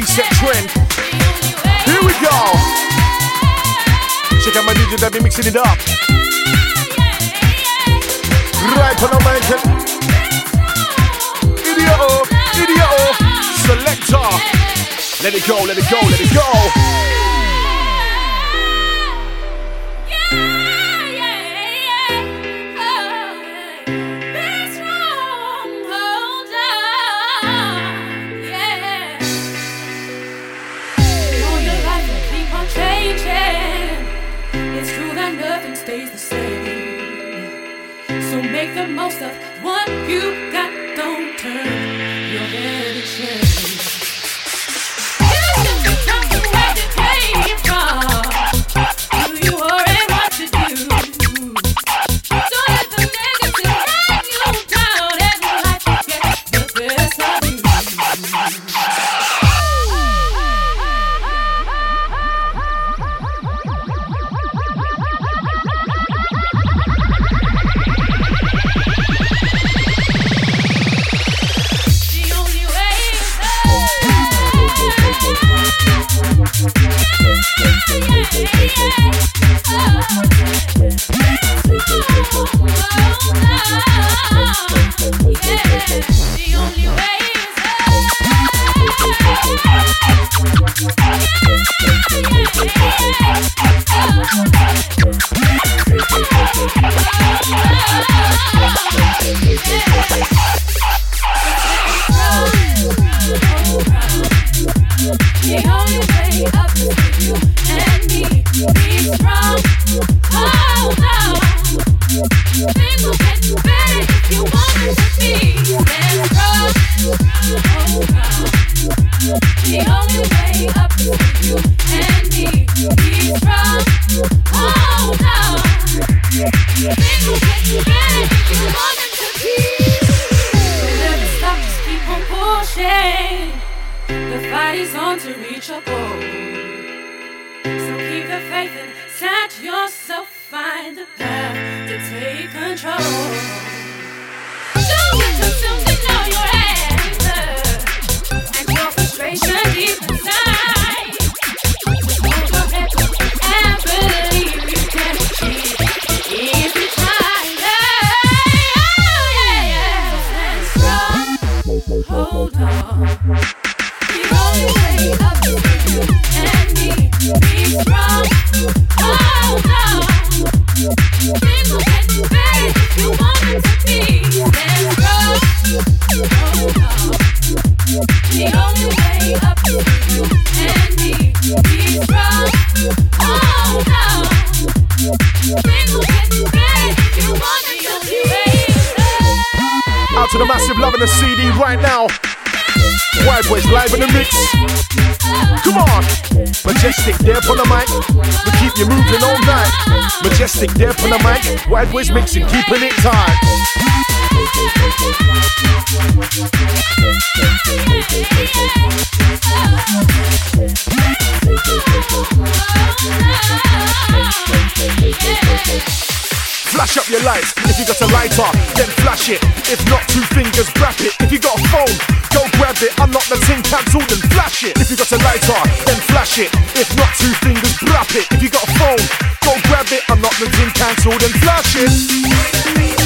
set trend. Here we go. Check out my DJ that be mixing it up. Right on the mic. Idiot, selector. Let it go, let it go, let it go. Stays the same. So make the most of what you got. Don't turn your head and change. You just tell me where you came from, who you are and what you do. Don't let the negative drag you down and life get the best of you. Out to the massive love in the CD right now. White Boys live in the mix. Come on. Majestic there on the mic. We keep you moving all night. Majestic there on the mic. White Boys mixing, keeping it tight. Flash up your lights. If you got a lighter, then flash it. If not, two fingers, grab it. If you got a phone, go grab it. Unlock the tin cancelled and flash it. If you got a lighter, then flash it. If not, two fingers, grab it. If you got a phone, go grab it. Unlock the tin cancelled and flash it.